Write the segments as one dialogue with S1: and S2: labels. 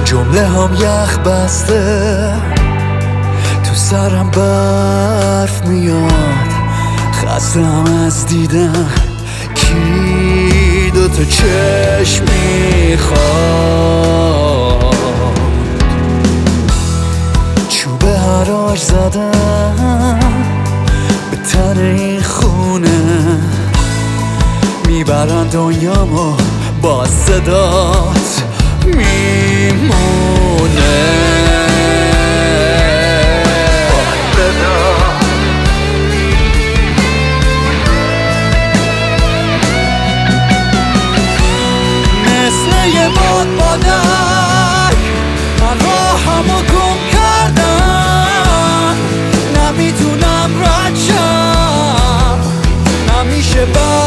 S1: جمله هم یخ بسته، تو سرم برف میاد، خستم از دیدن کی دوتا چشم میخواد. چوب حراج زدم به تن این خونه، میبرن دنیامو با صدات میمونه. مثل یه بادبادک من راهمو گم کردم، نمیتونم رد شم، نمیشه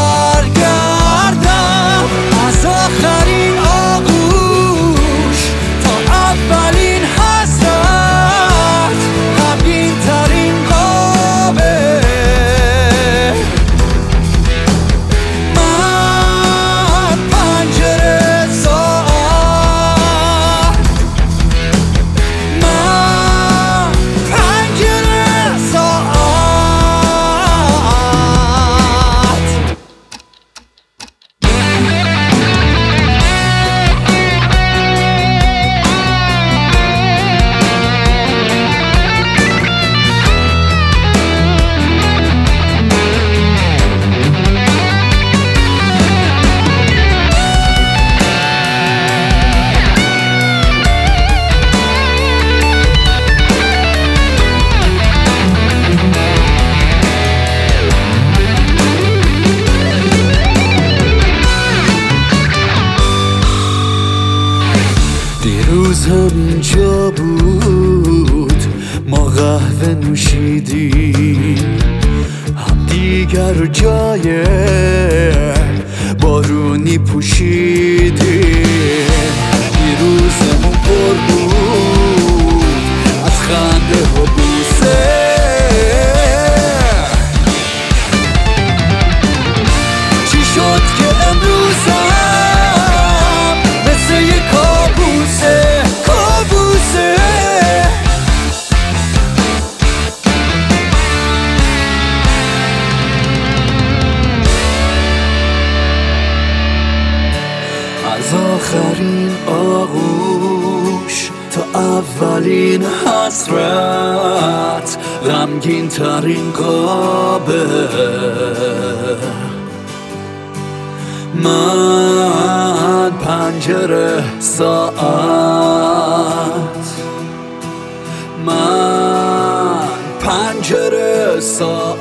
S1: برگردم از آخرین آغوش تا اولین حسرت، غمگین ترین خوابه. من پنجره ساعت، من پنجره ساعت. دیروز همینجا بود، ما قهوه نوشیدیم، هم دیگر رو جای بارونی پوشیدیم. دیروزمون پر بود از خنده و بوسه، چی شد که امروزم مثل یه کابوسه. از آخرین آغوش تا اولین حسرت، غمگین ترین خوابه. من پنجره ساعت، من پنجره ساعت.